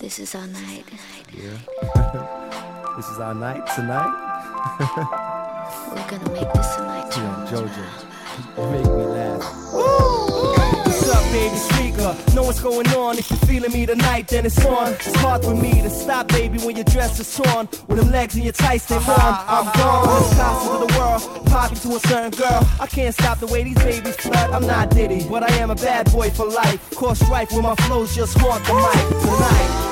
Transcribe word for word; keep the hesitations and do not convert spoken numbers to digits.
This is our night. Yeah. This is our night tonight. We're gonna make this a night. Yeah, Jojo, you make me laugh. What's up, baby speaker? Know what's going on. If you're feeling me tonight, then it's on. It's hard for me to stop, baby, when your dress is torn. With them legs and your tights, they warm. I'm gone. This gossip of the world, popping to a certain girl. I can't stop the way these babies flood. I'm not Diddy, but I am a bad boy for life. Cause strife with my flows just haunt the mic tonight.